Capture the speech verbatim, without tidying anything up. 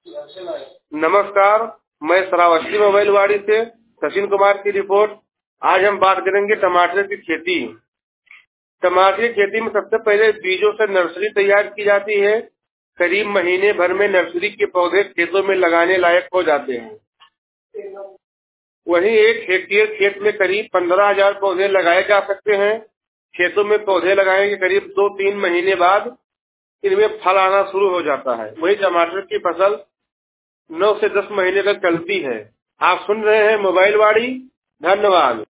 नमस्कार, मैं श्रावस्ती मोबाइल वाड़ी से सचिन कुमार की रिपोर्ट। आज हम बात करेंगे टमाटर की खेती। टमाटर की खेती में सबसे पहले बीजों से नर्सरी तैयार की जाती है। करीब महीने भर में नर्सरी के पौधे खेतों में लगाने लायक हो जाते हैं। वहीं एक हेक्टेयर खेत में करीब पंद्रह हजार पौधे लगाए जा सकते हैं। खेतों में पौधे लगाने के करीब दो तीन महीने बाद इनमें फल आना शुरू हो जाता है। वही टमाटर की फसल नौ से दस महीने तक चलती है। आप सुन रहे हैं मोबाइल वाड़ी। धन्यवाद।